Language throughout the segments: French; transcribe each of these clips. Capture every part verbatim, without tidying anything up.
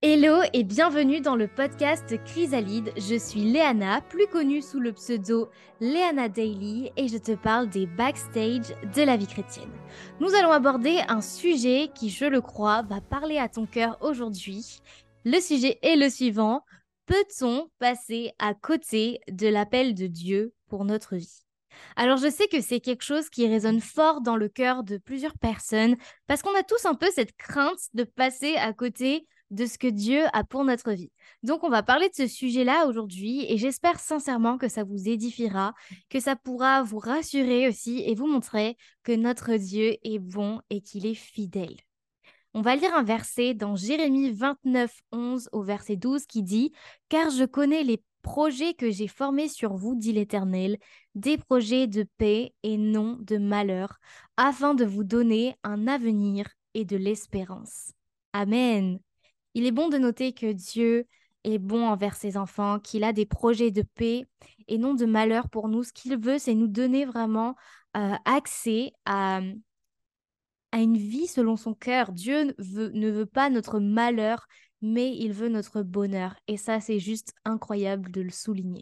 Hello et bienvenue dans le podcast Chrysalide. Je suis Léana, plus connue sous le pseudo Léana Daily et je te parle des backstage de la vie chrétienne. Nous allons aborder un sujet qui, je le crois, va parler à ton cœur aujourd'hui. Le sujet est le suivant: peut-on passer à côté de l'appel de Dieu pour notre vie? Alors je sais que c'est quelque chose qui résonne fort dans le cœur de plusieurs personnes parce qu'on a tous un peu cette crainte de passer à côté de ce que Dieu a pour notre vie. Donc on va parler de ce sujet-là aujourd'hui et j'espère sincèrement que ça vous édifiera, que ça pourra vous rassurer aussi et vous montrer que notre Dieu est bon et qu'il est fidèle. On va lire un verset dans Jérémie vingt-neuf, onze au verset douze qui dit « Car je connais les projets que j'ai formés sur vous, dit l'Éternel, des projets de paix et non de malheur, afin de vous donner un avenir et de l'espérance. » Amen. Il est bon de noter que Dieu est bon envers ses enfants, qu'il a des projets de paix et non de malheur pour nous. Ce qu'il veut, c'est nous donner vraiment euh, accès à à une vie selon son cœur. Dieu ne veut, ne veut pas notre malheur, mais il veut notre bonheur. Et ça, c'est juste incroyable de le souligner.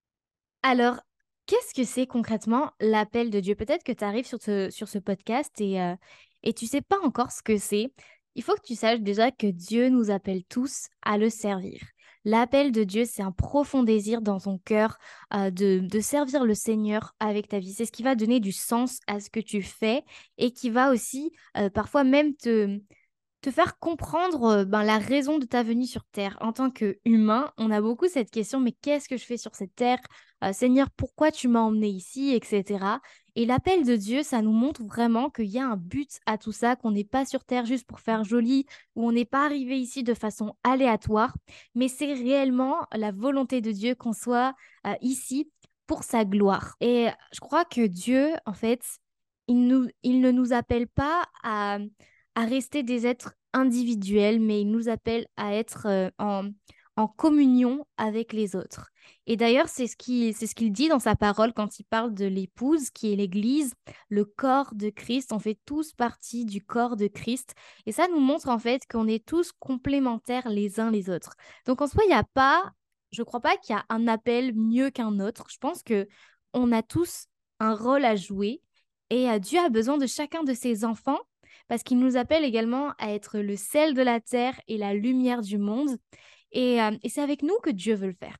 Alors, qu'est-ce que c'est concrètement l'appel de Dieu? Peut-être que tu arrives sur ce, sur ce podcast et, euh, et tu sais pas encore ce que c'est. Il faut que tu saches déjà que Dieu nous appelle tous à le servir. L'appel de Dieu, c'est un profond désir dans ton cœur euh, de, de servir le Seigneur avec ta vie. C'est ce qui va donner du sens à ce que tu fais et qui va aussi euh, parfois même te, te faire comprendre euh, ben, la raison de ta venue sur Terre. En tant qu'humain, on a beaucoup cette question, mais qu'est-ce que je fais sur cette Terre? Euh, Seigneur, pourquoi tu m'as emmené ici, et cetera. Et l'appel de Dieu, ça nous montre vraiment qu'il y a un but à tout ça, qu'on n'est pas sur Terre juste pour faire joli, ou on n'est pas arrivé ici de façon aléatoire, mais c'est réellement la volonté de Dieu qu'on soit euh, ici pour sa gloire. Et je crois que Dieu, en fait, il, nous, il ne nous appelle pas à à rester des êtres individuels, mais il nous appelle à être euh, en, en communion avec les autres. Et d'ailleurs, c'est ce qui, c'est ce qu'il dit dans sa parole quand il parle de l'épouse, qui est l'Église, le corps de Christ. On fait tous partie du corps de Christ. Et ça nous montre en fait qu'on est tous complémentaires les uns les autres. Donc en soi, il n'y a pas, je ne crois pas qu'il y a un appel mieux qu'un autre. Je pense que on a tous un rôle à jouer. Et euh, Dieu a besoin de chacun de ses enfants parce qu'il nous appelle également à être le sel de la terre et la lumière du monde. Et, euh, et c'est avec nous que Dieu veut le faire.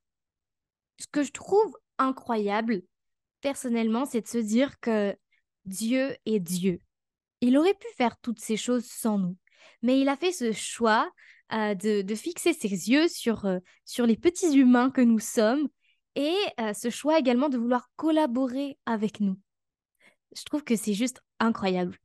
Ce que je trouve incroyable, personnellement, c'est de se dire que Dieu est Dieu. Il aurait pu faire toutes ces choses sans nous, mais il a fait ce choix euh, de, de fixer ses yeux sur, euh, sur les petits humains que nous sommes et euh, ce choix également de vouloir collaborer avec nous. Je trouve que c'est juste incroyable.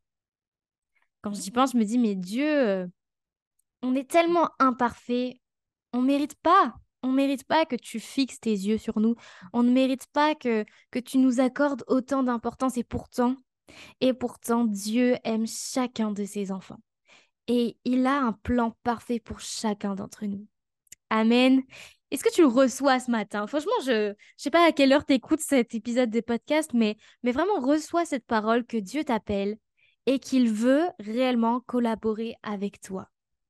Quand j'y pense, je me dis, mais Dieu, euh, on est tellement imparfait, on mérite pas. On mérite pas que tu fixes tes yeux sur nous. On ne mérite pas que, que tu nous accordes autant d'importance. Et pourtant, et pourtant, Dieu aime chacun de ses enfants. Et il a un plan parfait pour chacun d'entre nous. Amen. Est-ce que tu le reçois ce matin? Franchement, je ne sais pas à quelle heure tu écoutes cet épisode des podcasts, mais, mais vraiment reçois cette parole que Dieu t'appelle et qu'il veut réellement collaborer avec toi.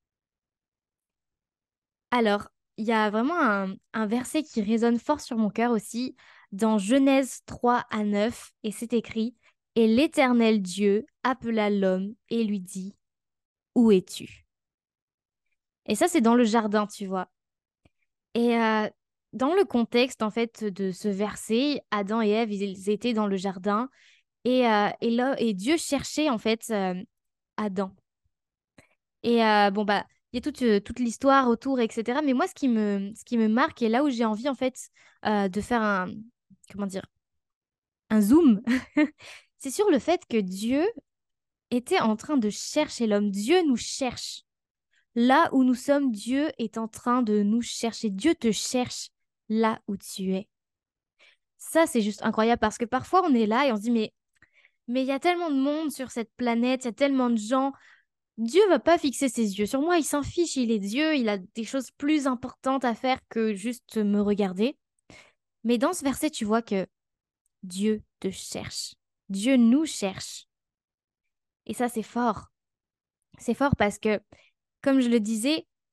Alors, il y a vraiment un, un verset qui résonne fort sur mon cœur aussi, dans Genèse trois à neuf, et c'est écrit: Et l'Éternel Dieu appela l'homme et lui dit, Où es-tu? Et ça, c'est dans le jardin, tu vois. Et euh, dans le contexte, en fait, de ce verset, Adam et Ève, ils étaient dans le jardin, et, euh, et, là, et Dieu cherchait, en fait, euh, Adam. Et euh, bon, bah, il y a toute, euh, toute l'histoire autour, et cetera. Mais moi, ce qui me, ce qui me marque et là où j'ai envie, en fait, euh, de faire un, comment dire, un zoom, c'est sur le fait que Dieu était en train de chercher l'homme. Dieu nous cherche. Là où nous sommes, Dieu est en train de nous chercher. Dieu te cherche là où tu es. Ça, c'est juste incroyable parce que parfois, on est là et on se dit, mais mais il y a tellement de monde sur cette planète, il y a tellement de gens. Dieu va pas fixer ses yeux sur moi, il s'en fiche, il est Dieu, il a des choses plus importantes à faire que juste me regarder. Mais dans ce verset, tu vois que Dieu te cherche. Dieu nous cherche. Et ça, c'est fort. C'est fort parce que, comme je le disais,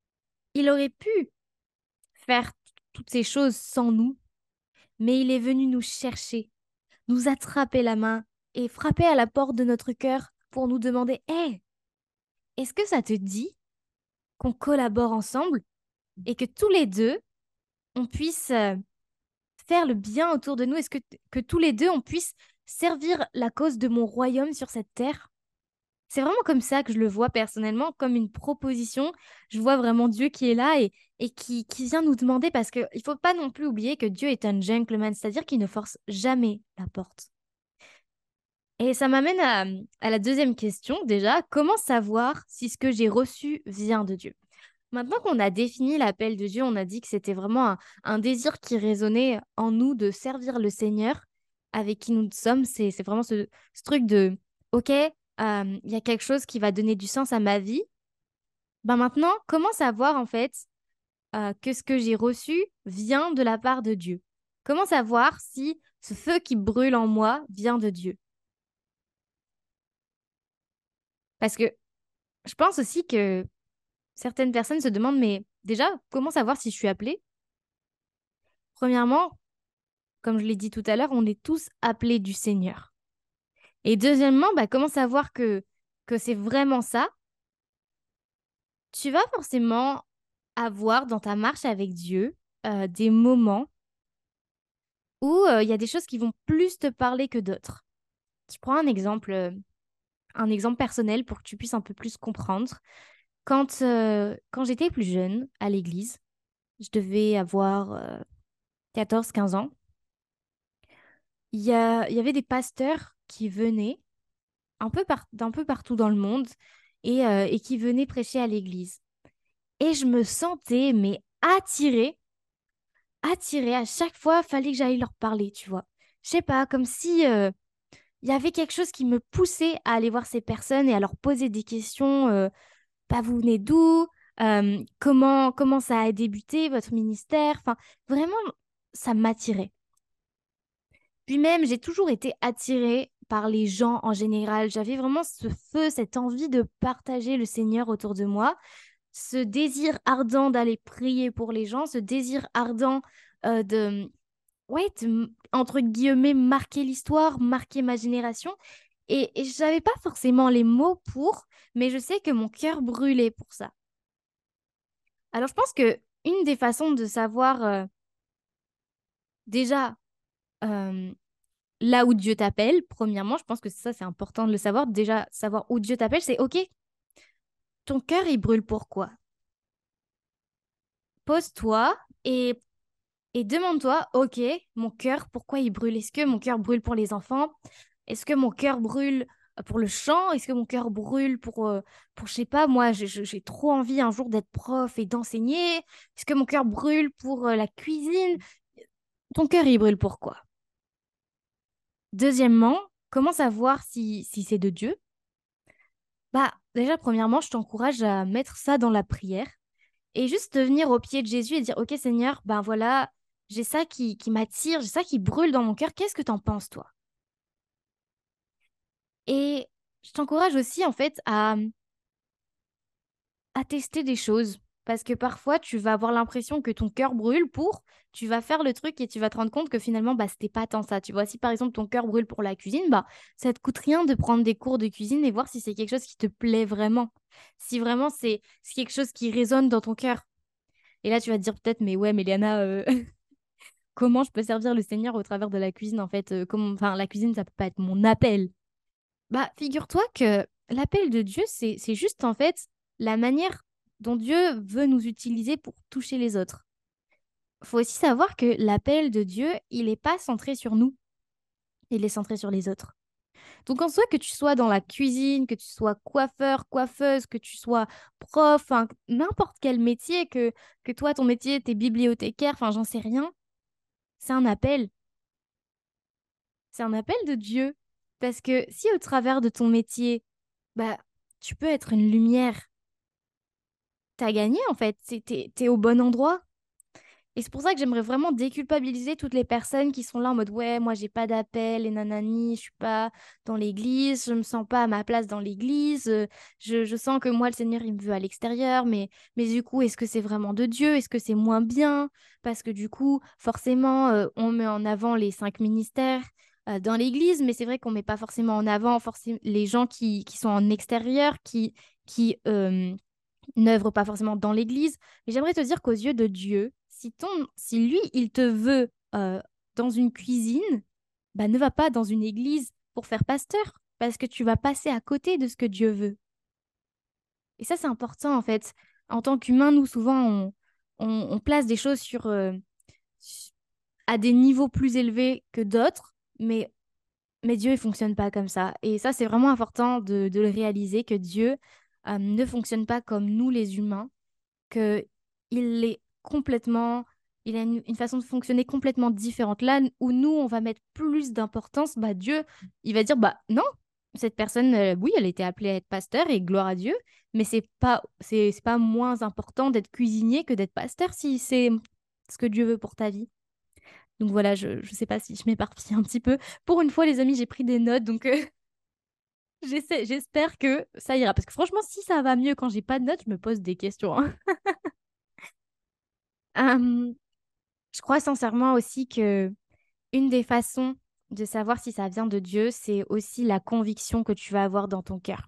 Il aurait pu faire toutes ces choses sans nous, mais il est venu nous chercher, nous attraper la main et frapper à la porte de notre cœur pour nous demander, Hé, est-ce que ça te dit qu'on collabore ensemble et que tous les deux, on puisse euh, faire le bien autour de nous? Est-ce que, que tous les deux, on puisse servir la cause de mon royaume sur cette terre? C'est vraiment comme ça que je le vois personnellement, comme une proposition. Je vois vraiment Dieu qui est là et, et qui, qui vient nous demander, parce qu'il ne faut pas non plus oublier que Dieu est un gentleman, c'est-à-dire qu'il ne force jamais la porte. Et ça m'amène à, à la deuxième question déjà. Comment savoir si ce que j'ai reçu vient de Dieu? Maintenant qu'on a défini l'appel de Dieu, on a dit que c'était vraiment un, un désir qui résonnait en nous de servir le Seigneur avec qui nous sommes. C'est, c'est vraiment ce, ce truc de, OK, euh, il y a quelque chose qui va donner du sens à ma vie. Ben maintenant, comment savoir en fait euh, que ce que j'ai reçu vient de la part de Dieu? Comment savoir si ce feu qui brûle en moi vient de Dieu? Parce que je pense aussi que certaines personnes se demandent, mais déjà, comment savoir si je suis appelée? Premièrement, comme je l'ai dit tout à l'heure, on est tous appelés du Seigneur. Et deuxièmement, bah, comment savoir que, que c'est vraiment ça? Tu vas forcément avoir dans ta marche avec Dieu euh, des moments où euh, il y a des choses qui vont plus te parler que d'autres. Je prends un exemple, euh, un exemple personnel pour que tu puisses un peu plus comprendre. Quand, euh, quand j'étais plus jeune à l'église, je devais avoir euh, quatorze quinze ans, il y a, il y avait des pasteurs qui venaient un peu par- d'un peu partout dans le monde et, euh, et qui venaient prêcher à l'église. Et je me sentais, mais attirée, attirée. À chaque fois, fallait que j'aille leur parler, tu vois. Je sais pas, comme si euh, il y avait quelque chose qui me poussait à aller voir ces personnes et à leur poser des questions. Euh, bah, vous venez d'où? Euh, comment, comment ça a débuté, votre ministère? Enfin, vraiment, ça m'attirait. Puis même, j'ai toujours été attirée par les gens en général. J'avais vraiment ce feu, cette envie de partager le Seigneur autour de moi, ce désir ardent d'aller prier pour les gens, ce désir ardent euh, de, ouais, de, entre guillemets, marquer l'histoire, marquer ma génération. Et, et je n'avais pas forcément les mots pour, mais je sais que mon cœur brûlait pour ça. Alors je pense que une des façons de savoir euh, déjà euh, là où Dieu t'appelle, premièrement, je pense que ça, c'est important de le savoir. Déjà, savoir où Dieu t'appelle, c'est OK, ton cœur, il brûle pourquoi? Pose-toi et, et demande-toi, OK, mon cœur, pourquoi il brûle? Est-ce que mon cœur brûle pour les enfants? Est-ce que mon cœur brûle euh, pour le chant? Est-ce que mon cœur brûle pour, euh, pour je sais pas, moi, j'ai j'ai- j'ai trop envie un jour d'être prof et d'enseigner? Est-ce que mon cœur brûle pour euh, la cuisine? Ton cœur, il brûle pourquoi? Deuxièmement, comment savoir si, si c'est de Dieu? Bah, déjà, premièrement, je t'encourage à mettre ça dans la prière et juste de venir au pied de Jésus et dire, OK, Seigneur, ben voilà, j'ai ça qui, qui m'attire, j'ai ça qui brûle dans mon cœur. Qu'est-ce que t'en penses, toi? Et je t'encourage aussi, en fait, à, à tester des choses. Parce que parfois, tu vas avoir l'impression que ton cœur brûle pour, tu vas faire le truc et tu vas te rendre compte que finalement, bah, c'était pas tant ça. Tu vois, si par exemple ton cœur brûle pour la cuisine, bah, ça te coûte rien de prendre des cours de cuisine et voir si c'est quelque chose qui te plaît vraiment. Si vraiment c'est c'est quelque chose qui résonne dans ton cœur. Et là, tu vas te dire peut-être, mais ouais, mais Léana, euh, comment je peux servir le Seigneur au travers de la cuisine en fait? Euh, comment... Enfin, la cuisine, ça peut pas être mon appel. Bah, figure-toi que l'appel de Dieu, c'est c'est juste en fait la manière dont Dieu veut nous utiliser pour toucher les autres. Faut aussi savoir que l'appel de Dieu, il n'est pas centré sur nous, il est centré sur les autres. Donc en soi, que tu sois dans la cuisine, que tu sois coiffeur, coiffeuse, que tu sois prof, enfin, n'importe quel métier, que, que toi, ton métier, t'es bibliothécaire, enfin, j'en sais rien, c'est un appel. C'est un appel de Dieu. Parce que si au travers de ton métier, bah, tu peux être une lumière, t'as gagné en fait, c'est- t'es, t'es au bon endroit. Et c'est pour ça que j'aimerais vraiment déculpabiliser toutes les personnes qui sont là en mode ouais, moi j'ai pas d'appel et nanani, je suis pas dans l'église, je me sens pas à ma place dans l'église, euh, je, je sens que moi le Seigneur il me veut à l'extérieur, mais, mais du coup, est-ce que c'est vraiment de Dieu? Est-ce que c'est moins bien? Parce que du coup, forcément, euh, on met en avant les cinq ministères euh, dans l'église, mais c'est vrai qu'on met pas forcément en avant forcément les gens qui, qui sont en extérieur, qui, qui euh, n'œuvrent pas forcément dans l'église. Mais j'aimerais te dire qu'aux yeux de Dieu, si, ton, si lui, il te veut euh, dans une cuisine, bah, ne va pas dans une église pour faire pasteur, parce que tu vas passer à côté de ce que Dieu veut. Et ça, c'est important, en fait. En tant qu'humain, nous, souvent, on, on, on place des choses sur, euh, s- à des niveaux plus élevés que d'autres, mais, mais Dieu, il fonctionne pas comme ça. Et ça, c'est vraiment important de, de le réaliser, que Dieu euh, ne fonctionne pas comme nous, les humains, que il est complètement, il a une, une façon de fonctionner complètement différente. Là où nous, on va mettre plus d'importance, bah Dieu, il va dire, bah non, cette personne, euh, oui, elle a été appelée à être pasteur et gloire à Dieu, mais c'est pas, c'est, c'est pas moins important d'être cuisinier que d'être pasteur si c'est ce que Dieu veut pour ta vie. Donc voilà, je, je sais pas si je m'éparpille un petit peu. Pour une fois, les amis, j'ai pris des notes, donc euh, j'essaie, j'espère que ça ira. Parce que franchement, si ça va mieux quand j'ai pas de notes, je me pose des questions, hein. Hum, Je crois sincèrement aussi que une des façons de savoir si ça vient de Dieu, c'est aussi la conviction que tu vas avoir dans ton cœur.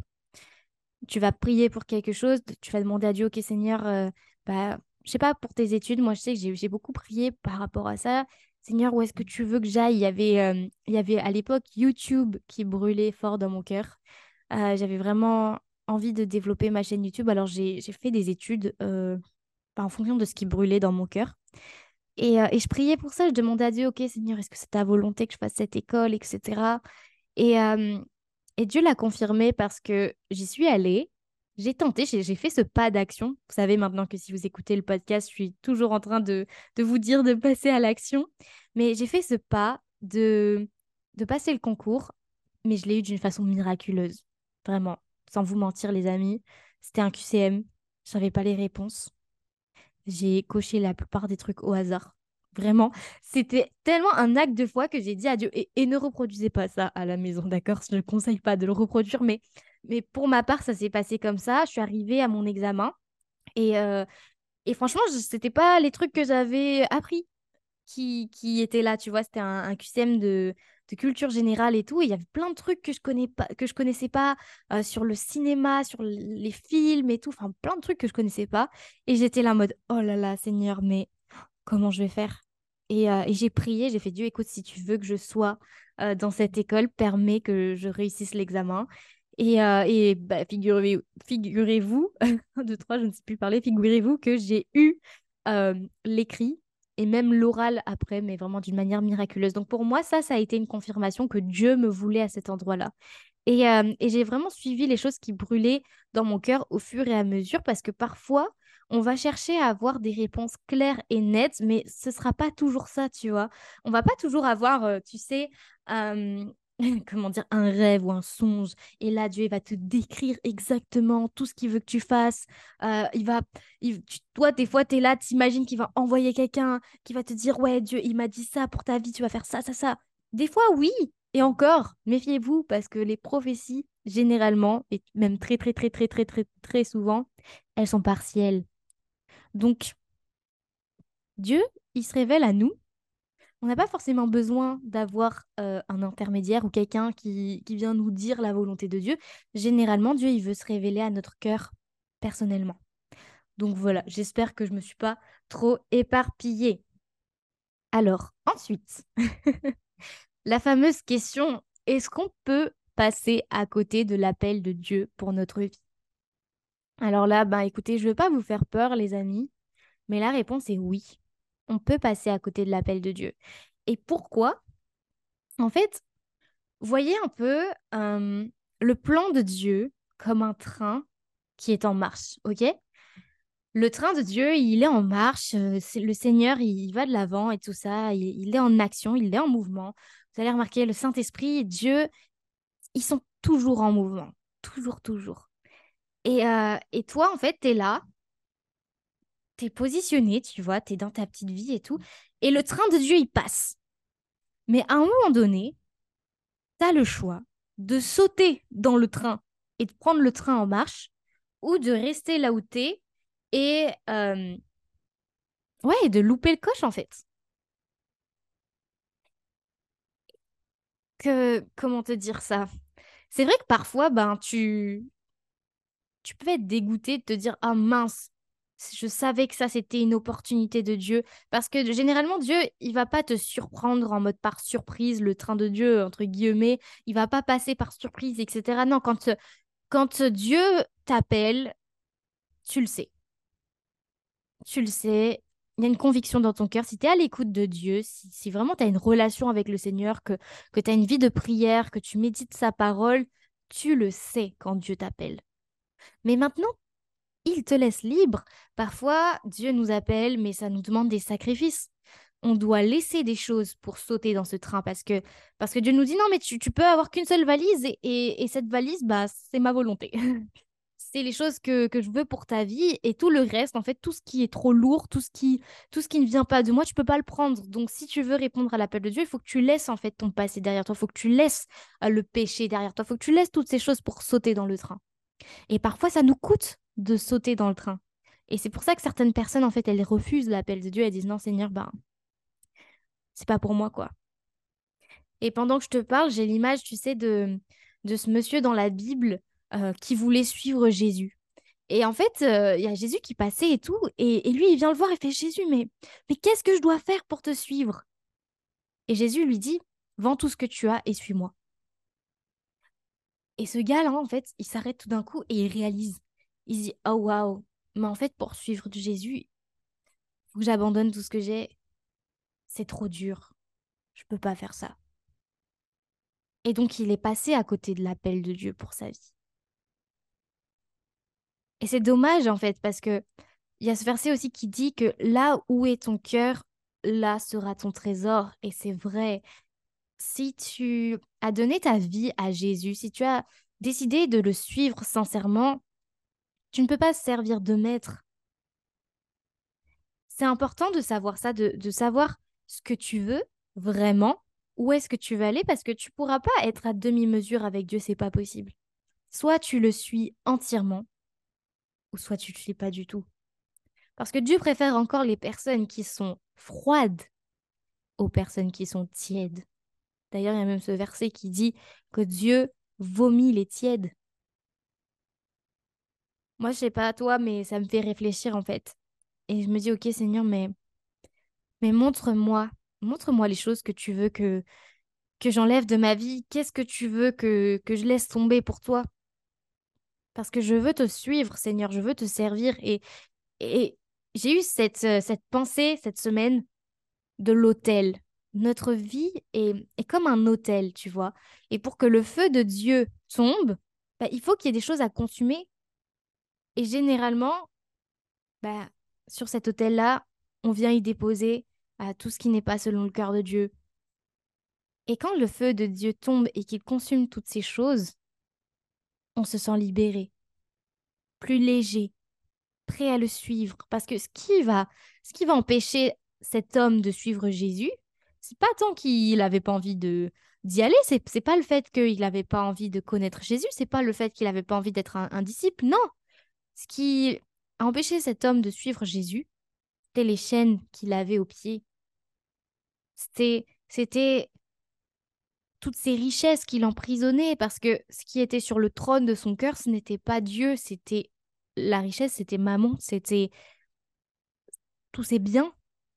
Tu vas prier pour quelque chose, tu vas demander à Dieu, OK Seigneur, euh, bah, je sais pas, pour tes études, moi je sais que j'ai j'ai beaucoup prié par rapport à ça. Seigneur, où est-ce que tu veux que j'aille? Il y avait, euh, il y avait à l'époque YouTube qui brûlait fort dans mon cœur. Euh, j'avais vraiment envie de développer ma chaîne YouTube, alors j'ai j'ai fait des études euh, bah, en fonction de ce qui brûlait dans mon cœur. Et, euh, et je priais pour ça, je demandais à Dieu, OK, Seigneur, est-ce que c'est ta volonté que je fasse cette école, et cetera. Et, euh, et Dieu l'a confirmé parce que j'y suis allée, j'ai tenté, j'ai j'ai fait ce pas d'action. Vous savez maintenant que si vous écoutez le podcast, je suis toujours en train de, de vous dire de passer à l'action. Mais j'ai fait ce pas de, de passer le concours, mais je l'ai eu d'une façon miraculeuse. Vraiment, sans vous mentir, les amis. C'était un Q C M, je n'avais pas les réponses. J'ai coché la plupart des trucs au hasard. Vraiment, c'était tellement un acte de foi que j'ai dit à Dieu. Et, et ne reproduisez pas ça à la maison, d'accord? Je ne conseille pas de le reproduire, mais, mais pour ma part, ça s'est passé comme ça. Je suis arrivée à mon examen et, euh, et franchement, je- c'était pas les trucs que j'avais appris qui, qui étaient là, tu vois. C'était un, un Q C M de, de culture générale et tout. Et il y avait plein de trucs que je connais pas, que je connaissais pas euh, sur le cinéma, sur l- les films et tout. Enfin, plein de trucs que je connaissais pas. Et j'étais là en mode, oh là là, Seigneur, mais comment je vais faire? Et, euh, et j'ai prié, j'ai fait Dieu, écoute, si tu veux que je sois euh, dans cette école, permets que je réussisse l'examen. Et, euh, et bah, figurez, figurez-vous, un, deux, trois, je ne sais plus parler, figurez-vous que j'ai eu euh, l'écrit et même l'oral après, mais vraiment d'une manière miraculeuse. Donc pour moi, ça, ça a été une confirmation que Dieu me voulait à cet endroit-là. Et, euh, et j'ai vraiment suivi les choses qui brûlaient dans mon cœur au fur et à mesure parce que parfois, on va chercher à avoir des réponses claires et nettes, mais ce sera pas toujours ça, tu vois. On va pas toujours avoir, euh, tu sais, euh, comment dire, un rêve ou un songe. Et là, Dieu il va te décrire exactement tout ce qu'il veut que tu fasses. Euh, il va, il- tu- toi, des fois, tu es là, t'imagines qu'il va envoyer quelqu'un qui va te dire, ouais, Dieu, il m'a dit ça pour ta vie, tu vas faire ça, ça, ça. Des fois, oui. Et encore, méfiez-vous parce que les prophéties, généralement, et même très, très, très, très, très, très, très souvent, elles sont partielles. Donc, Dieu, il se révèle à nous. On n'a pas forcément besoin d'avoir euh, un intermédiaire ou quelqu'un qui, qui vient nous dire la volonté de Dieu. Généralement, Dieu, il veut se révéler à notre cœur personnellement. Donc voilà, j'espère que je ne me suis pas trop éparpillée. Alors, ensuite, la fameuse question, est-ce qu'on peut passer à côté de l'appel de Dieu pour notre vie? Alors là, ben écoutez, je ne veux pas vous faire peur, les amis, mais la réponse est oui. On peut passer à côté de l'appel de Dieu. Et pourquoi? En fait, voyez un peu euh, le plan de Dieu comme un train qui est en marche, ok? Le train de Dieu, il est en marche, euh, c'est- le Seigneur, il, il va de l'avant et tout ça, il, il est en action, il est en mouvement. Vous allez remarquer, le Saint-Esprit et Dieu, ils sont toujours en mouvement, toujours, toujours. Et, euh, et toi, en fait, tu es là, t'es positionné, tu vois, t'es dans ta petite vie et tout, et le train de Dieu, il passe. Mais à un moment donné, t'as le choix de sauter dans le train et de prendre le train en marche, ou de rester là où t'es et euh, ouais, de louper le coche en fait. Que comment te dire ça? C'est vrai que parfois, ben tu tu peux être dégoûté de te dire ah mince, je savais que ça c'était une opportunité de Dieu parce que généralement Dieu il va pas te surprendre en mode par surprise le train de Dieu entre guillemets il va pas passer par surprise et cetera. Non quand quand Dieu t'appelle tu le sais tu le sais. Il y a une conviction dans ton cœur. Si tu es à l'écoute de Dieu, si, si vraiment tu as une relation avec le Seigneur, que, que tu as une vie de prière, que tu médites sa parole, tu le sais quand Dieu t'appelle. Mais maintenant, il te laisse libre. Parfois, Dieu nous appelle, mais ça nous demande des sacrifices. On doit laisser des choses pour sauter dans ce train parce que, parce que Dieu nous dit non, mais tu, tu peux avoir qu'une seule valise et, et, et cette valise, bah, c'est ma volonté. C'est les choses que, que je veux pour ta vie et tout le reste, en fait, tout ce qui est trop lourd, tout ce qui, tout ce qui ne vient pas de moi, tu peux pas le prendre. Donc, si tu veux répondre à l'appel de Dieu, il faut que tu laisses en fait ton passé derrière toi, il faut que tu laisses euh, le péché derrière toi, il faut que tu laisses toutes ces choses pour sauter dans le train. Et parfois, ça nous coûte de sauter dans le train. Et c'est pour ça que certaines personnes, en fait, elles refusent l'appel de Dieu, elles disent non, Seigneur, ben, c'est pas pour moi, quoi. Et pendant que je te parle, j'ai l'image, tu sais, de, de ce monsieur dans la Bible euh, qui voulait suivre Jésus. Et en fait, euh, il y a Jésus qui passait et tout, et, et lui, il vient le voir et fait, Jésus, mais, mais qu'est-ce que je dois faire pour te suivre? Et Jésus lui dit, vends tout ce que tu as et suis-moi. Et ce gars-là, en fait, il s'arrête tout d'un coup et il réalise. Il se dit, oh waouh, mais en fait, pour suivre de Jésus, il faut que j'abandonne tout ce que j'ai. C'est trop dur. Je peux pas faire ça. Et donc, il est passé à côté de l'appel de Dieu pour sa vie. Et c'est dommage, en fait, parce que il y a ce verset aussi qui dit que là où est ton cœur, là sera ton trésor. Et c'est vrai. Si tu as donné ta vie à Jésus, si tu as décidé de le suivre sincèrement, tu ne peux pas servir de maître. C'est important de savoir ça, de, de savoir ce que tu veux vraiment, où est-ce que tu veux aller, parce que tu pourras pas être à demi-mesure avec Dieu, c'est pas possible. Soit tu le suis entièrement, ou soit tu ne le suis pas du tout. Parce que Dieu préfère encore les personnes qui sont froides aux personnes qui sont tièdes. D'ailleurs, il y a même ce verset qui dit que Dieu vomit les tièdes. Moi, je sais pas toi, mais ça me fait réfléchir en fait. Et je me dis, ok Seigneur, mais, mais montre-moi, montre-moi les choses que tu veux que, que j'enlève de ma vie. Qu'est-ce que tu veux que, que je laisse tomber pour toi? Parce que je veux te suivre, Seigneur, je veux te servir. Et, et j'ai eu cette, euh, cette pensée cette semaine de l'autel. Notre vie est, est comme un autel, tu vois. Et pour que le feu de Dieu tombe, bah, il faut qu'il y ait des choses à consumer. Et généralement, bah, sur cet autel-là, on vient y déposer à tout ce qui n'est pas selon le cœur de Dieu. Et quand le feu de Dieu tombe et qu'il consume toutes ces choses, on se sent libéré, plus léger, prêt à le suivre. Parce que ce qui va, ce qui va empêcher cet homme de suivre Jésus, c'est pas tant qu'il n'avait pas envie de d'y aller, c'est c'est pas le fait qu'il n'avait pas envie de connaître Jésus, c'est pas le fait qu'il n'avait pas envie d'être un, un disciple, non. Ce qui a empêché cet homme de suivre Jésus, c'était les chaînes qu'il avait aux pieds. C'était, c'était toutes ces richesses qui l'emprisonnaient parce que ce qui était sur le trône de son cœur, ce n'était pas Dieu, c'était la richesse, c'était Mammon, c'était tous ses biens.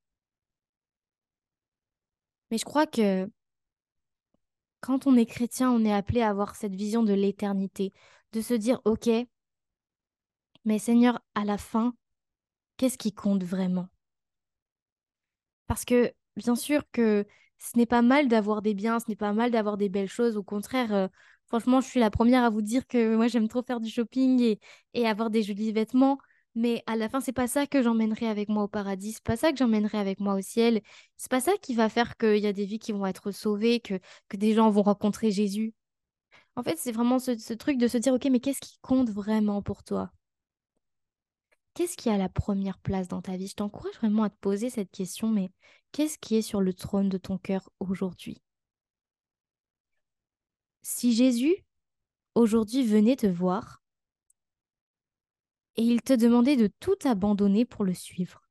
Mais je crois que quand on est chrétien, on est appelé à avoir cette vision de l'éternité, de se dire, OK, mais Seigneur, à la fin, qu'est-ce qui compte vraiment? Parce que bien sûr que ce n'est pas mal d'avoir des biens, ce n'est pas mal d'avoir des belles choses. Au contraire, euh, franchement, je suis la première à vous dire que moi, j'aime trop faire du shopping et, et avoir des jolis vêtements. Mais à la fin, c'est pas ça que j'emmènerai avec moi au paradis. C'est pas ça que j'emmènerai avec moi au ciel. C'est pas ça qui va faire qu'il y a des vies qui vont être sauvées, que, que des gens vont rencontrer Jésus. En fait, c'est vraiment ce, ce truc de se dire, OK, mais qu'est-ce qui compte vraiment pour toi? qu'est-ce qui a la première place dans ta vie? Je t'encourage vraiment à te poser cette question, mais qu'est-ce qui est sur le trône de ton cœur aujourd'hui? Si Jésus, aujourd'hui, venait te voir et il te demandait de tout abandonner pour le suivre,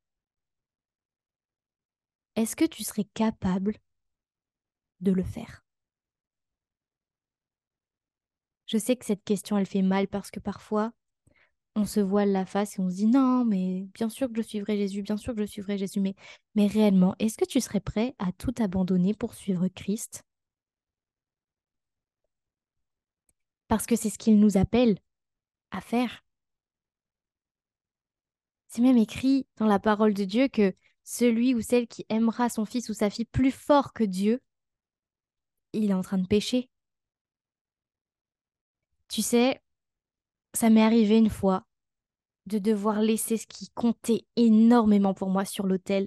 est-ce que tu serais capable de le faire? Je sais que cette question, elle fait mal parce que parfois, on se voile la face et on se dit non, mais bien sûr que je suivrai Jésus, bien sûr que je suivrai Jésus, mais, mais réellement, est-ce que tu serais prêt à tout abandonner pour suivre Christ? Parce que c'est ce qu'il nous appelle à faire. C'est même écrit dans la parole de Dieu que celui ou celle qui aimera son fils ou sa fille plus fort que Dieu, il est en train de pécher. Tu sais, ça m'est arrivé une fois de devoir laisser ce qui comptait énormément pour moi sur l'autel.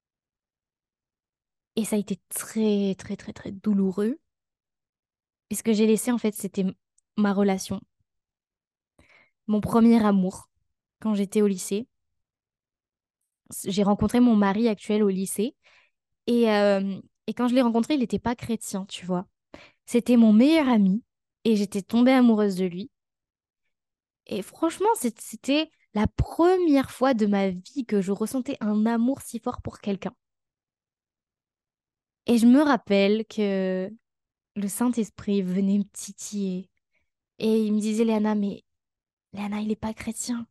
Et ça a été très, très, très, très douloureux. Et ce que j'ai laissé, en fait, c'était m- ma relation, mon premier amour quand j'étais au lycée. J'ai rencontré mon mari actuel au lycée. Et, euh, et quand je l'ai rencontré, il n'était pas chrétien, tu vois. C'était mon meilleur ami. Et j'étais tombée amoureuse de lui. Et franchement, c'est- c'était la première fois de ma vie que je ressentais un amour si fort pour quelqu'un. Et je me rappelle que le Saint-Esprit venait me titiller. Et il me disait, Léana, mais Léana, il n'est pas chrétien.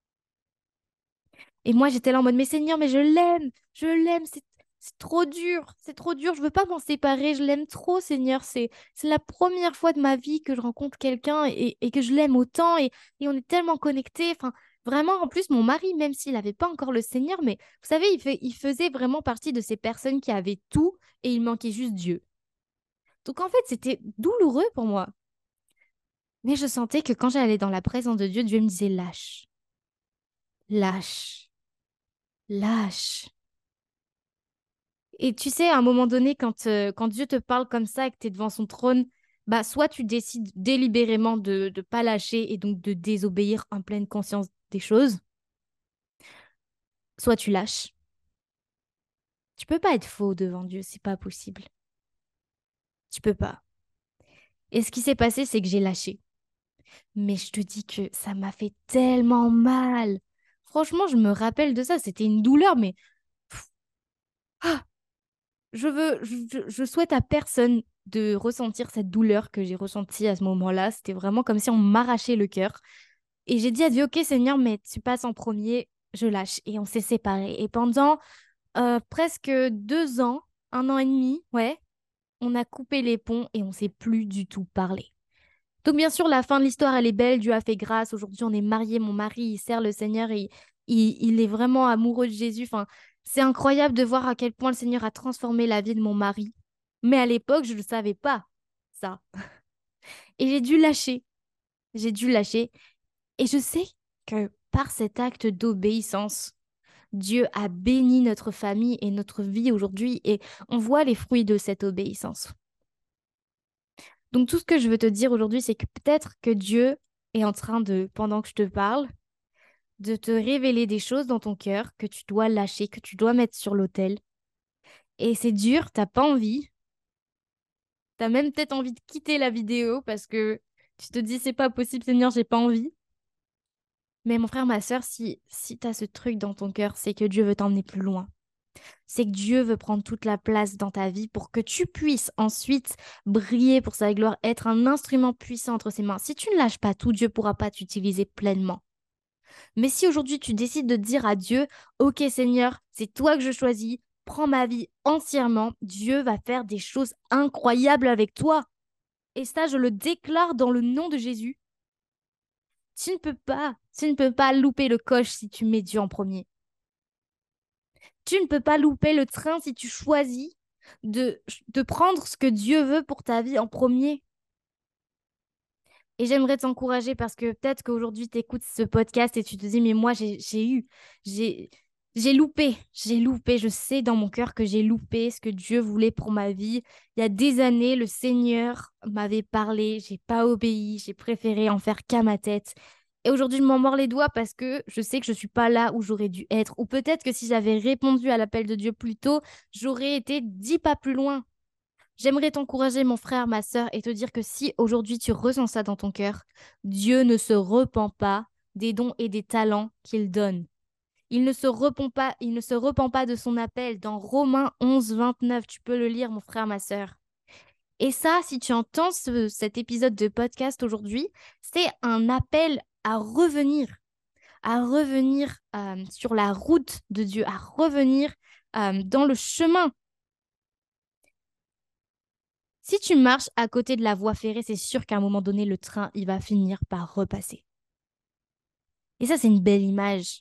Et moi, j'étais là en mode, mais Seigneur, mais je l'aime, je l'aime, c'est c'est trop dur, c'est trop dur, je veux pas m'en séparer, je l'aime trop, Seigneur. C'est c'est la première fois de ma vie que je rencontre quelqu'un et, et que je l'aime autant et, et on est tellement connectés. Enfin, vraiment, en plus, mon mari, même s'il n'avait pas encore le Seigneur, mais vous savez, il fait, il faisait vraiment partie de ces personnes qui avaient tout et il manquait juste Dieu. Donc en fait, c'était douloureux pour moi. Mais je sentais que quand j'allais dans la présence de Dieu, Dieu me disait, lâche, lâche, lâche. Et tu sais, à un moment donné, quand, euh, quand Dieu te parle comme ça et que tu es devant son trône, bah, soit tu décides délibérément de ne pas lâcher et donc de désobéir en pleine conscience des choses, soit tu lâches. Tu peux pas être faux devant Dieu, c'est pas possible. Tu peux pas. Et ce qui s'est passé, c'est que j'ai lâché. Mais je te dis que ça m'a fait tellement mal. Franchement, je me rappelle de ça. C'était une douleur, mais ah, je veux, je, je- je souhaite à personne de ressentir cette douleur que j'ai ressentie à ce moment-là. C'était vraiment comme si on m'arrachait le cœur. Et j'ai dit à Dieu, OK, Seigneur, mais tu passes en premier, je lâche. Et on s'est séparés. Et pendant euh, presque deux ans, un an et demi, ouais, on a coupé les ponts et on s'est plus du tout parlé. Donc bien sûr, la fin de l'histoire, elle est belle. Dieu a fait grâce. Aujourd'hui, on est mariés. Mon mari, il sert le Seigneur et il, il est vraiment amoureux de Jésus. Enfin, c'est incroyable de voir à quel point le Seigneur a transformé la vie de mon mari. Mais à l'époque, je ne le savais pas, ça. Et j'ai dû lâcher. J'ai dû lâcher. Et je sais que par cet acte d'obéissance, Dieu a béni notre famille et notre vie aujourd'hui. Et on voit les fruits de cette obéissance. Donc tout ce que je veux te dire aujourd'hui, c'est que peut-être que Dieu est en train de, pendant que je te parle, de te révéler des choses dans ton cœur que tu dois lâcher, que tu dois mettre sur l'autel. Et c'est dur, t'as pas envie. T'as même peut-être envie de quitter la vidéo parce que tu te dis c'est pas possible, Seigneur, j'ai pas envie. Mais mon frère, ma sœur, si, si t'as ce truc dans ton cœur, c'est que Dieu veut t'emmener plus loin. C'est que Dieu veut prendre toute la place dans ta vie pour que tu puisses ensuite briller pour sa gloire, être un instrument puissant entre ses mains. Si tu ne lâches pas tout, Dieu pourra pas t'utiliser pleinement. Mais si aujourd'hui tu décides de dire à Dieu, OK Seigneur, c'est toi que je choisis, prends ma vie entièrement, Dieu va faire des choses incroyables avec toi. Et ça, je le déclare dans le nom de Jésus. Tu ne peux pas, tu ne peux pas louper le coche si tu mets Dieu en premier. Tu ne peux pas louper le train si tu choisis de, de prendre ce que Dieu veut pour ta vie en premier. Et j'aimerais t'encourager parce que peut-être qu'aujourd'hui, tu écoutes ce podcast et tu te dis, mais moi, j'ai j'ai eu, j'ai j'ai loupé, j'ai loupé, je sais dans mon cœur que j'ai loupé ce que Dieu voulait pour ma vie. Il y a des années, le Seigneur m'avait parlé, j'ai pas obéi, j'ai préféré en faire qu'à ma tête. Et aujourd'hui, je m'en mords les doigts parce que je sais que je ne suis pas là où j'aurais dû être. Ou peut-être que si j'avais répondu à l'appel de Dieu plus tôt, j'aurais été dix pas plus loin. J'aimerais t'encourager, mon frère, ma sœur, et te dire que si aujourd'hui tu ressens ça dans ton cœur, Dieu ne se repent pas des dons et des talents qu'il donne. Il ne se repent pas, il ne se repent pas de son appel. Dans Romains onze, vingt-neuf, tu peux le lire, mon frère, ma sœur. Et ça, si tu entends ce- cet épisode de podcast aujourd'hui, c'est un appel à revenir, à revenir euh, sur la route de Dieu, à revenir euh, dans le chemin. Si tu marches à côté de la voie ferrée, c'est sûr qu'à un moment donné, le train, il va finir par repasser. Et ça, c'est une belle image.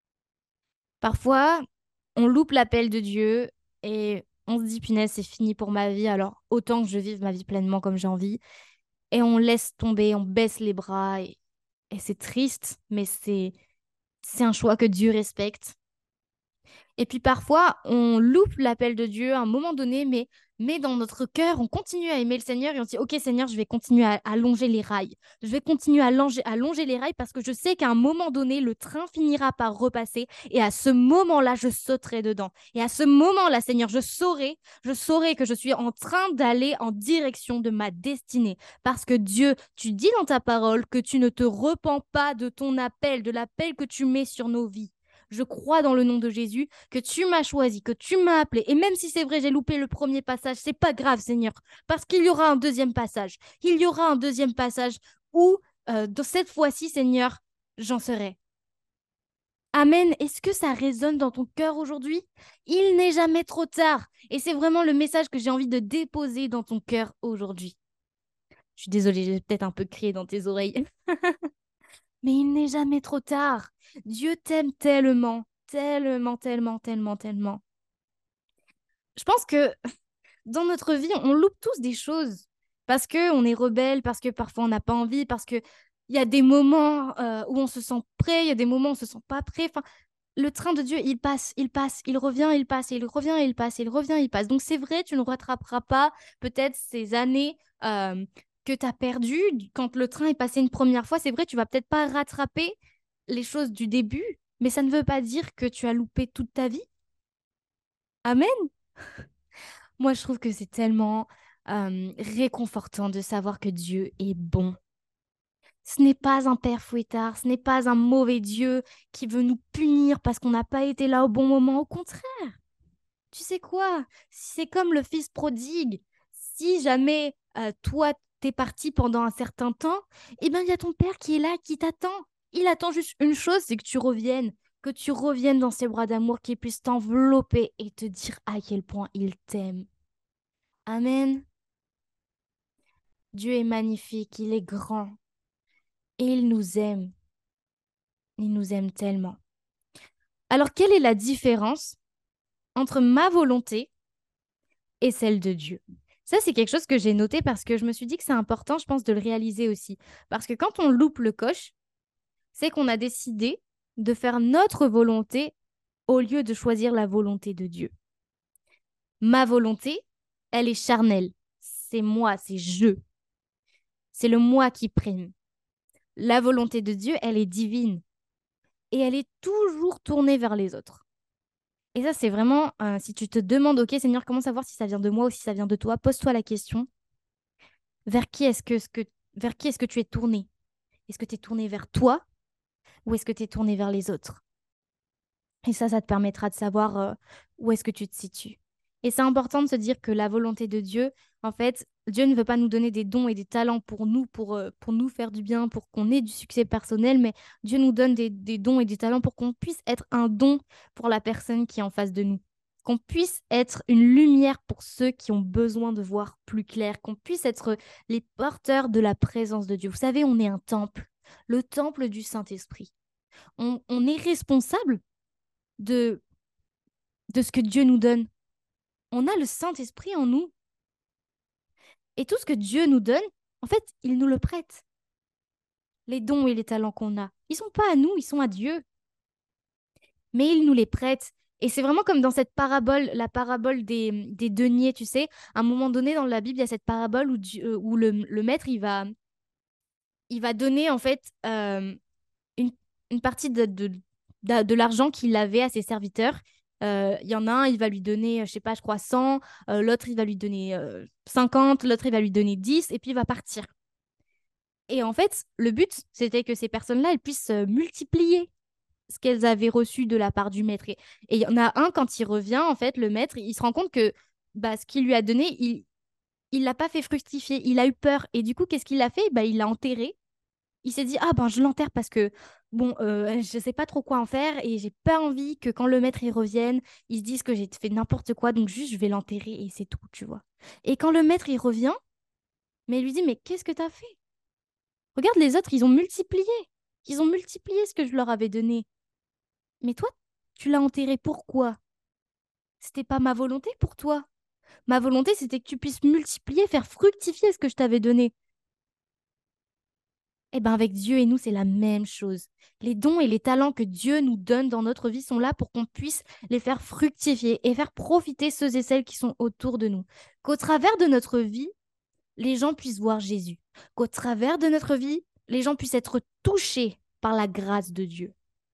Parfois, on loupe l'appel de Dieu et on se dit, punaise, c'est fini pour ma vie, alors autant que je vive ma vie pleinement comme j'ai envie. Et on laisse tomber, on baisse les bras et, et c'est triste, mais c'est c'est un choix que Dieu respecte. Et puis parfois, on loupe l'appel de Dieu à un moment donné, mais, mais dans notre cœur, on continue à aimer le Seigneur et on dit, OK Seigneur, je vais continuer à, à longer les rails. Je vais continuer à longer, à longer les rails parce que je sais qu'à un moment donné, le train finira par repasser et à ce moment-là, je sauterai dedans. Et à ce moment-là, Seigneur, je saurai, je saurai que je suis en train d'aller en direction de ma destinée. Parce que Dieu, tu dis dans ta parole que tu ne te repens pas de ton appel, de l'appel que tu mets sur nos vies. Je crois dans le nom de Jésus que tu m'as choisi, que tu m'as appelé. Et même si c'est vrai, j'ai loupé le premier passage, c'est pas grave, Seigneur, parce qu'il y aura un deuxième passage. Il y aura un deuxième passage où, euh, dans cette fois-ci, Seigneur, j'en serai. Amen. Est-ce que ça résonne dans ton cœur aujourd'hui? Il n'est jamais trop tard. Et c'est vraiment le message que j'ai envie de déposer dans ton cœur aujourd'hui. Je suis désolée, j'ai peut-être un peu crié dans tes oreilles. Mais il n'est jamais trop tard. Dieu t'aime tellement, tellement, tellement, tellement, tellement. Je pense que dans notre vie, on loupe tous des choses parce que on est rebelle, parce que parfois on n'a pas envie, parce que il y a des moments euh, où on se sent prêt, il y a des moments où on se sent pas prêt. Enfin, le train de Dieu, il passe, il passe, il revient, il passe, il revient, il passe, il revient, il passe. Donc c'est vrai, tu ne rattraperas pas peut-être ces années euh, que tu as perdues quand le train est passé une première fois. C'est vrai, tu vas peut-être pas rattraper les choses du début, mais ça ne veut pas dire que tu as loupé toute ta vie. Amen. Moi, je trouve que c'est tellement euh, réconfortant de savoir que Dieu est bon. Ce n'est pas un père fouettard, ce n'est pas un mauvais Dieu qui veut nous punir parce qu'on n'a pas été là au bon moment. Au contraire, tu sais quoi? C'est comme le fils prodigue. Si jamais euh, toi, t'es parti pendant un certain temps, eh bien, il y a ton père qui est là, qui t'attend. Il attend juste une chose, c'est que tu reviennes, que tu reviennes dans ses bras d'amour, qu'il puisse t'envelopper et te dire à quel point il t'aime. Amen. Dieu est magnifique, il est grand et il nous aime. Il nous aime tellement. Alors, quelle est la différence entre ma volonté et celle de Dieu? Ça, c'est quelque chose que j'ai noté parce que je me suis dit que c'est important, je pense, de le réaliser aussi. Parce que quand on loupe le coche, c'est qu'on a décidé de faire notre volonté au lieu de choisir la volonté de Dieu. Ma volonté, elle est charnelle. C'est moi, c'est je. C'est le moi qui prime. La volonté de Dieu, elle est divine. Et elle est toujours tournée vers les autres. Et ça, c'est vraiment, euh, si tu te demandes, OK, Seigneur, comment savoir si ça vient de moi ou si ça vient de toi, pose-toi la question, vers qui est-ce que, ce que, vers qui est-ce que tu es tourné? Est-ce que tu es tourné vers toi ou est-ce que tu es tourné vers les autres? Et ça, ça te permettra de savoir euh, où est-ce que tu te situes. Et c'est important de se dire que la volonté de Dieu, en fait, Dieu ne veut pas nous donner des dons et des talents pour nous, pour, euh, pour nous faire du bien, pour qu'on ait du succès personnel, mais Dieu nous donne des, des dons et des talents pour qu'on puisse être un don pour la personne qui est en face de nous. Qu'on puisse être une lumière pour ceux qui ont besoin de voir plus clair, qu'on puisse être les porteurs de la présence de Dieu. Vous savez, on est un temple, le temple du Saint-Esprit. On, on est responsable de, de ce que Dieu nous donne. On a le Saint-Esprit en nous. Et tout ce que Dieu nous donne, en fait, il nous le prête. Les dons et les talents qu'on a, ils sont pas à nous, ils sont à Dieu. Mais il nous les prête. Et c'est vraiment comme dans cette parabole, la parabole des, des deniers, tu sais. À un moment donné, dans la Bible, il y a cette parabole où, Dieu- où le, le maître, il va, il va donner, en fait, euh, une partie de, de, de, de l'argent qu'il avait à ses serviteurs. Euh, Il y en a un, il va lui donner, euh, je sais pas, je crois cent, euh, l'autre, il va lui donner euh, cinquante, l'autre, il va lui donner dix, et puis il va partir. Et en fait, le but, c'était que ces personnes-là, elles puissent euh, multiplier ce qu'elles avaient reçu de la part du maître. Et et il y en a un, quand il revient, en fait, le maître, il se rend compte que bah, ce qu'il lui a donné, il il l'a pas fait fructifier. Il a eu peur. Et du coup, qu'est-ce qu'il a fait? Bah, il l'a enterré. Il s'est dit, ah ben je l'enterre parce que, bon, euh, je sais pas trop quoi en faire et j'ai pas envie que quand le maître il revienne, ils se disent que j'ai fait n'importe quoi, donc juste je vais l'enterrer et c'est tout, tu vois. Et quand le maître il revient, mais il lui dit, mais qu'est-ce que t'as fait? Regarde les autres, ils ont multiplié. Ils ont multiplié ce que je leur avais donné. Mais toi, tu l'as enterré pourquoi? C'était pas ma volonté pour toi. Ma volonté, c'était que tu puisses multiplier, faire fructifier ce que je t'avais donné. Eh ben avec Dieu et nous, c'est la même chose. Les dons et les talents que Dieu nous donne dans notre vie sont là pour qu'on puisse les faire fructifier et faire profiter ceux et celles qui sont autour de nous. Qu'au travers de notre vie, les gens puissent voir Jésus. Qu'au travers de notre vie, les gens puissent être touchés par la grâce de Dieu.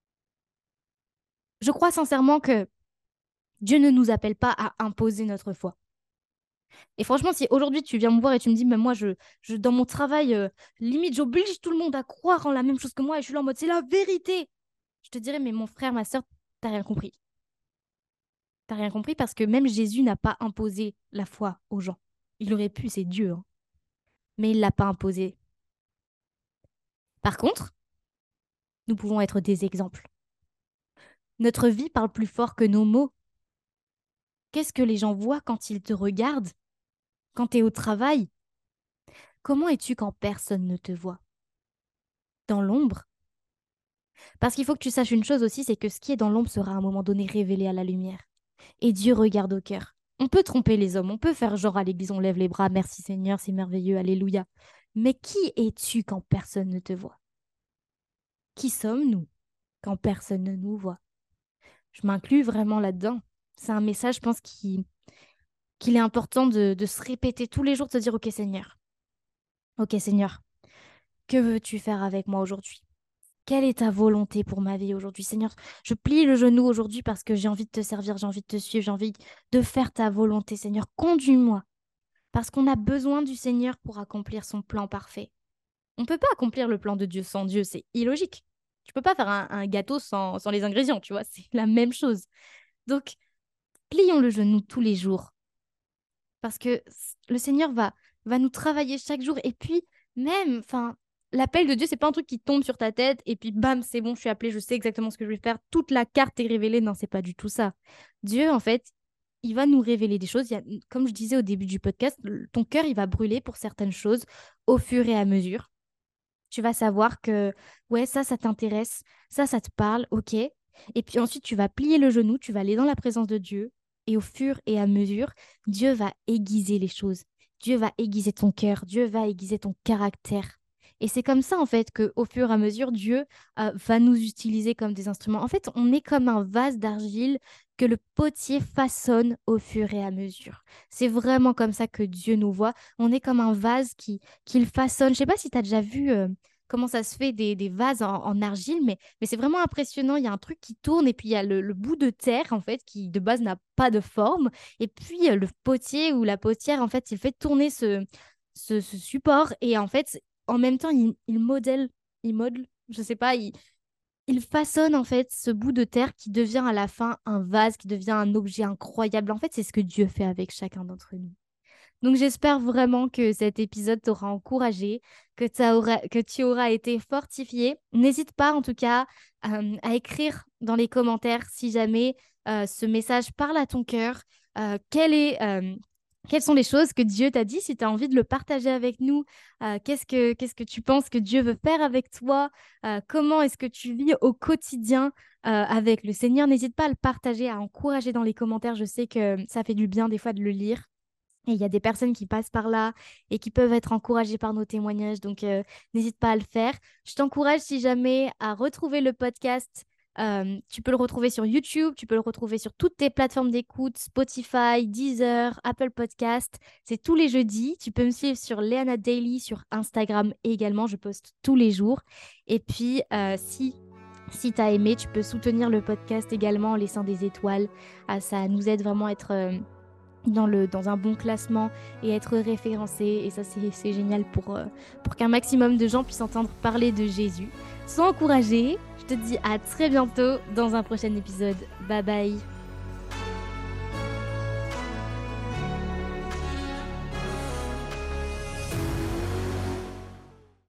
Je crois sincèrement que Dieu ne nous appelle pas à imposer notre foi. Et franchement, si aujourd'hui tu viens me voir et tu me dis, mais moi, je, je, dans mon travail, euh, limite, j'oblige tout le monde à croire en la même chose que moi et je suis là en mode, c'est la vérité. Je te dirais, mais mon frère, ma sœur, t'as rien compris. T'as rien compris parce que même Jésus n'a pas imposé la foi aux gens. Il aurait pu, c'est Dieu, hein, mais il l'a pas imposé. Par contre, nous pouvons être des exemples. Notre vie parle plus fort que nos mots. Qu'est-ce que les gens voient quand ils te regardent, quand tu es au travail? Comment es-tu quand personne ne te voit? Dans l'ombre? Parce qu'il faut que tu saches une chose aussi, c'est que ce qui est dans l'ombre sera à un moment donné révélé à la lumière. Et Dieu regarde au cœur. On peut tromper les hommes, on peut faire genre à l'église, on lève les bras, merci Seigneur, c'est merveilleux, alléluia. Mais qui es-tu quand personne ne te voit? Qui sommes-nous quand personne ne nous voit? Je m'inclus vraiment là-dedans. C'est un message, je pense, qui, qu'il est important de, de se répéter tous les jours, de se dire, ok Seigneur, ok Seigneur, que veux-tu faire avec moi aujourd'hui? Quelle est ta volonté pour ma vie aujourd'hui, Seigneur? Je plie le genou aujourd'hui parce que j'ai envie de te servir, j'ai envie de te suivre, j'ai envie de faire ta volonté, Seigneur. Conduis-moi. Parce qu'on a besoin du Seigneur pour accomplir son plan parfait. On ne peut pas accomplir le plan de Dieu sans Dieu, c'est illogique. Tu peux pas faire un, un gâteau sans, sans les ingrédients, tu vois, c'est la même chose. Donc, plions le genou tous les jours parce que le Seigneur va, va nous travailler chaque jour. Et puis, même, enfin, l'appel de Dieu, c'est pas un truc qui tombe sur ta tête et puis bam, c'est bon, je suis appelé, je sais exactement ce que je vais faire. Toute la carte est révélée. Non, c'est pas du tout ça. Dieu, en fait, il va nous révéler des choses. Il y a, comme je disais au début du podcast, le- ton cœur, il va brûler pour certaines choses au fur et à mesure. Tu vas savoir que, ouais, ça, ça t'intéresse, ça, ça te parle, ok. Et puis ensuite, tu vas plier le genou, tu vas aller dans la présence de Dieu. Et au fur et à mesure, Dieu va aiguiser les choses. Dieu va aiguiser ton cœur, Dieu va aiguiser ton caractère. Et c'est comme ça, en fait, qu'au fur et à mesure, Dieu euh, va nous utiliser comme des instruments. En fait, on est comme un vase d'argile que le potier façonne au fur et à mesure. C'est vraiment comme ça que Dieu nous voit. On est comme un vase qui, qu'il façonne. Je sais pas si tu as déjà vu euh, comment ça se fait des, des vases en, en argile, mais, mais c'est vraiment impressionnant. Il y a un truc qui tourne et puis il y a le, le bout de terre, en fait, qui de base n'a pas de forme. Et puis euh, le potier ou la potière, en fait, il fait tourner ce, ce, ce support et en fait, en même temps, il, il modèle, il modèle, je sais pas, il, il façonne en fait ce bout de terre qui devient à la fin un vase, qui devient un objet incroyable. En fait, c'est ce que Dieu fait avec chacun d'entre nous. Donc j'espère vraiment que cet épisode t'aura encouragé, que, t'as aura- que tu auras été fortifié. N'hésite pas en tout cas euh, à écrire dans les commentaires si jamais euh, ce message parle à ton cœur. Euh, quel est, euh, quelles sont les choses que Dieu t'a dit, si tu as envie de le partager avec nous, euh, qu'est-ce que, qu'est-ce que tu penses que Dieu veut faire avec toi, Euh, comment est-ce que tu vis au quotidien euh, avec le Seigneur. N'hésite pas à le partager, à encourager dans les commentaires. Je sais que ça fait du bien des fois de le lire. Et il y a des personnes qui passent par là et qui peuvent être encouragées par nos témoignages. Donc, euh, n'hésite pas à le faire. Je t'encourage, si jamais, à retrouver le podcast. Euh, tu peux le retrouver sur YouTube, tu peux le retrouver sur toutes tes plateformes d'écoute, Spotify, Deezer, Apple Podcast. C'est tous les jeudis. Tu peux me suivre sur Leana Daily sur Instagram également. Je poste tous les jours. Et puis, euh, si Si tu as aimé, tu peux soutenir le podcast également en laissant des étoiles. Ah, ça nous aide vraiment à être euh, dans, le, dans un bon classement et être référencé. Et ça, c'est c'est génial pour, euh, pour qu'un maximum de gens puissent entendre parler de Jésus. Sois encouragé. Je te dis à très bientôt dans un prochain épisode. Bye bye.